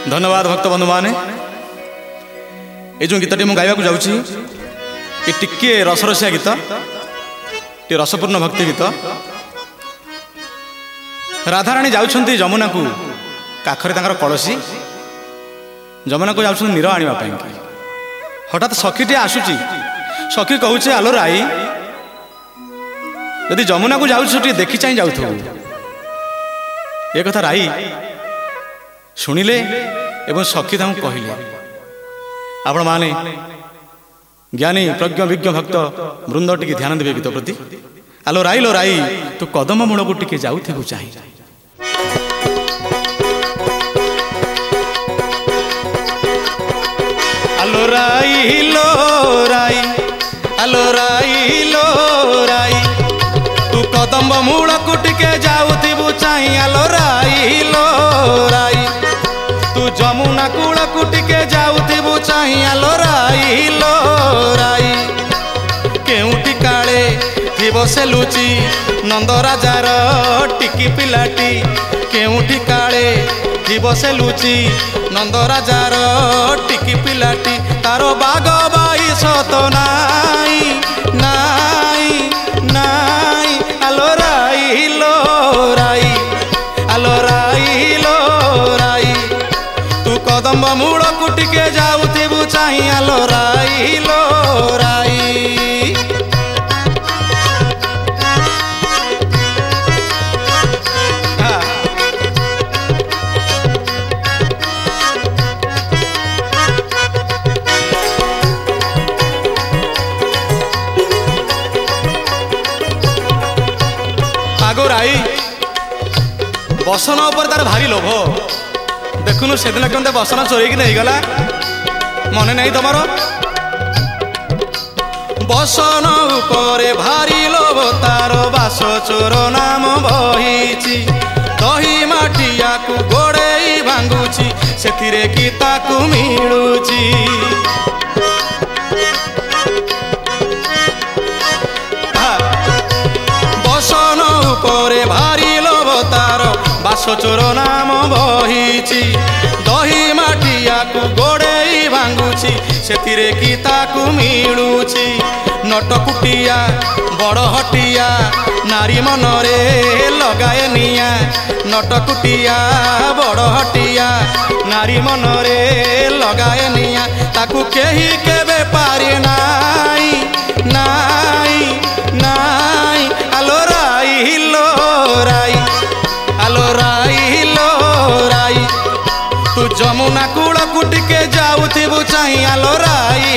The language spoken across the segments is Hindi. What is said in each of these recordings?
धन्यवाद भक्त बंधु माने। ये जो गीतटी मुझे गाइबा जाऊँगी ये टिके रसरसिया गीत, टे रसपूर्ण भक्ति गीत। राधाराणी जाउछंती जमुना को काखरे तांकर कलसी, जमुना को जाउछंती नीर आनिबा पई। हठात सखीटी आसुची, सखी कहूचे आलो राई यदि जमुना को जाउछु टी देखि चाहि जाउथु। ए कथा राई शुणिले एवं सखी तांको कहिले। आपण माने ज्ञानी प्रज्ञ विज्ञ भक्त वृंद टिके ध्यान देवे गीत प्रति। आलो राई तू कदम मूल को टिके जाउथिबु चाहि। आलो राई आलो राई तू कदम मूल को टिके जाउथिबु चाहि। आलो राई तू जमुना कूल को टिके जाउथिबु चाहि। आलो राई केउटी काले थिबो से लुची नंद राजार टिकी पिलाटी। केउटी काले थिबो से लुची नंद राजार टिकी पिलाटी। तारो बाग बाई सत नाई नाई नाई। आलो राई आलो राई तू कदम मूल कुटिके जाउथिबु चाहि। आलो राई राई बसन उपर तार भारी लोभ। देखुनु से दिन केमते बसन चोरी नहीं गला, मन नहीं तुम बसन उपरे भारी लोभ। तार बास चोर नाम बहिची, दही माटिया को गोड़े भांगुची सेथिरे की ताकू मिलुची। बसन उपरे भारी लोभ तार बास चोर नाम बहिची, दही माटिया को गोड़े भांगुची सेथिरे की ताकू मिलुची। नटकुटिया बड़ हटिया नारी मनरे लगाए निया। नटकुटिया बड़ हटिया नारी मनरे लगाए निया। ताकू केही केबे पारे नाई नाई नाई। आलो राई तू जमुना कूल कुटिके जाउथिबु चाहि। आलो राई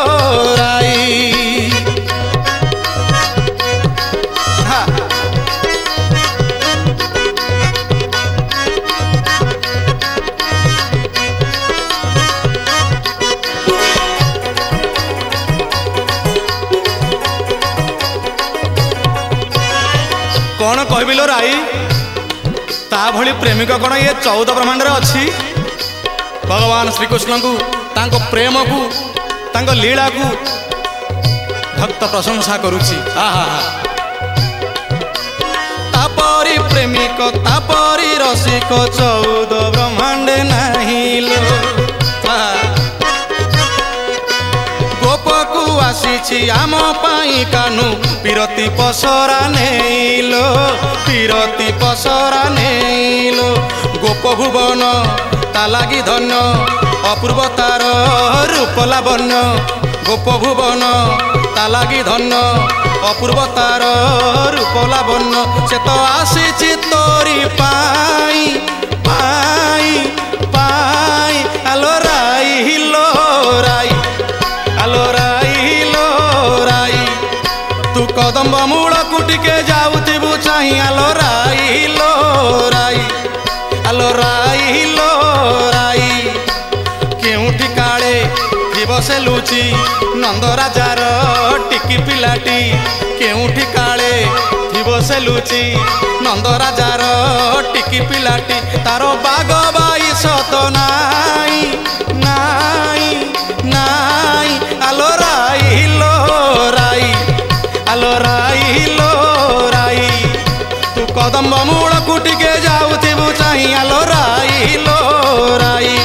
कौन कहबिलो राई ता भली प्रेमिक कौन ये 14 ब्रह्मांड अच्छी। भगवान श्रीकृष्ण को तांको प्रेम को तांको लीला को भक्त प्रशंसा करुछि। तापरी प्रेमिक तापरी रसिक 14 ब्रह्मांड नहीं लो। गोप को आसीछि आम पाई कानू पिरती पसरा नेलो। पिरती पसरा नेलो गोप भुवन ता लागी धन्य अपूर्व तार रूप लावण्य। गोप भुवन ता लागी धन्य अपूर्व तार रूप लावण्य। से तो आसीछि तोरी पाई पाई पाई। आलो राई आलो राई तू कदम मूल कुटिके जाउथिबु चाहि। आलो राई आलो राई केउटी काले थिबो से लुची नंद राजार टिकी पिलाटी। केउटी काले थिबो से लुची नंद राजार टिकी पिलाटी। तारो बाग बाई सत नाई नाई नाई। आलो राई आलो राई तू कदम मूल कुटिके जाउथिबु चाहि। आलो राई